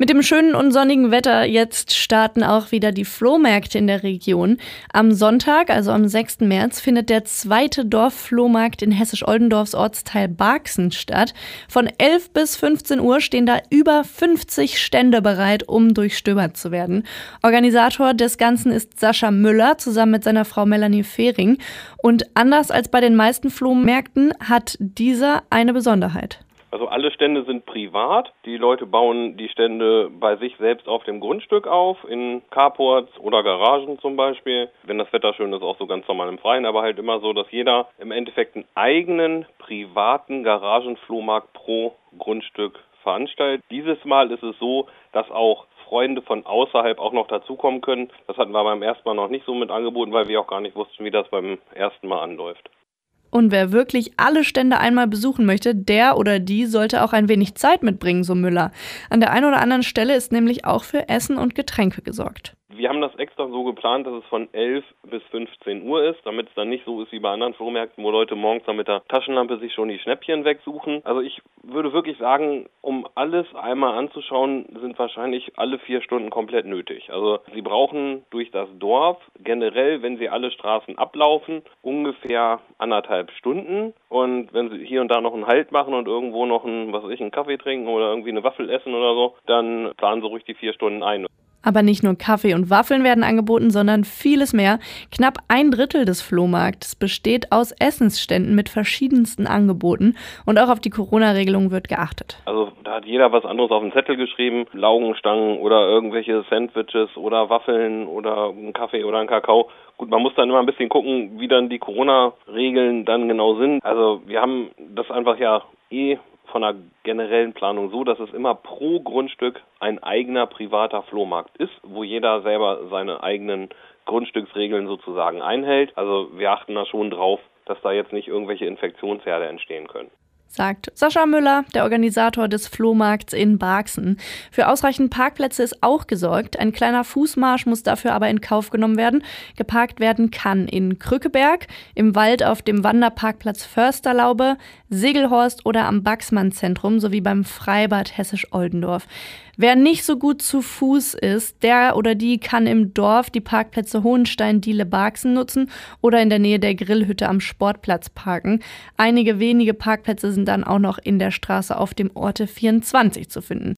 Mit dem schönen und sonnigen Wetter jetzt starten auch wieder die Flohmärkte in der Region. Am Sonntag, also am 6. März, findet der zweite Dorfflohmarkt in Hessisch-Oldendorfs Ortsteil Baaxen statt. Von 11 bis 15 Uhr stehen da über 50 Stände bereit, um durchstöbert zu werden. Organisator des Ganzen ist Sascha Müller zusammen mit seiner Frau Melanie Fehring. Und anders als bei den meisten Flohmärkten hat dieser eine Besonderheit. Also alle Stände sind privat. Die Leute bauen die Stände bei sich selbst auf dem Grundstück auf, in Carports oder Garagen zum Beispiel. Wenn das Wetter schön ist, auch so ganz normal im Freien, aber halt immer so, dass jeder im Endeffekt einen eigenen privaten Garagenflohmarkt pro Grundstück veranstaltet. Dieses Mal ist es so, dass auch Freunde von außerhalb auch noch dazukommen können. Das hatten wir beim ersten Mal noch nicht so mit angeboten, weil wir auch gar nicht wussten, wie das beim ersten Mal anläuft. Und wer wirklich alle Stände einmal besuchen möchte, der oder die sollte auch ein wenig Zeit mitbringen, so Müller. An der einen oder anderen Stelle ist nämlich auch für Essen und Getränke gesorgt. Wir haben das extra so geplant, dass es von 11 bis 15 Uhr ist, damit es dann nicht so ist wie bei anderen Flohmärkten, wo Leute morgens dann mit der Taschenlampe sich schon die Schnäppchen wegsuchen. Also ich würde wirklich sagen, um alles einmal anzuschauen, sind wahrscheinlich alle 4 Stunden komplett nötig. Also Sie brauchen durch das Dorf generell, wenn Sie alle Straßen ablaufen, ungefähr 1,5 Stunden. Und wenn Sie hier und da noch einen Halt machen und irgendwo noch einen Kaffee trinken oder irgendwie eine Waffel essen oder so, dann planen Sie ruhig die 4 Stunden ein. Aber nicht nur Kaffee und Waffeln werden angeboten, sondern vieles mehr. Knapp 1/3 des Flohmarktes besteht aus Essensständen mit verschiedensten Angeboten. Und auch auf die Corona-Regelung wird geachtet. Also da hat jeder was anderes auf den Zettel geschrieben. Laugenstangen oder irgendwelche Sandwiches oder Waffeln oder einen Kaffee oder einen Kakao. Gut, man muss dann immer ein bisschen gucken, wie dann die Corona-Regeln dann genau sind. Also wir haben das einfach von der generellen Planung so, dass es immer pro Grundstück ein eigener privater Flohmarkt ist, wo jeder selber seine eigenen Grundstücksregeln sozusagen einhält. Also wir achten da schon drauf, dass da jetzt nicht irgendwelche Infektionsherde entstehen können. Sagt Sascha Müller, der Organisator des Flohmarkts in Baaxen. Für ausreichend Parkplätze ist auch gesorgt. Ein kleiner Fußmarsch muss dafür aber in Kauf genommen werden. Geparkt werden kann in Krückeberg, im Wald auf dem Wanderparkplatz Försterlaube, Segelhorst oder am Baxmann-Zentrum sowie beim Freibad Hessisch-Oldendorf. Wer nicht so gut zu Fuß ist, der oder die kann im Dorf die Parkplätze Hohenstein, Diele, Baaxen nutzen oder in der Nähe der Grillhütte am Sportplatz parken. Einige wenige Parkplätze sind dann auch noch in der Straße auf dem Orte 24 zu finden.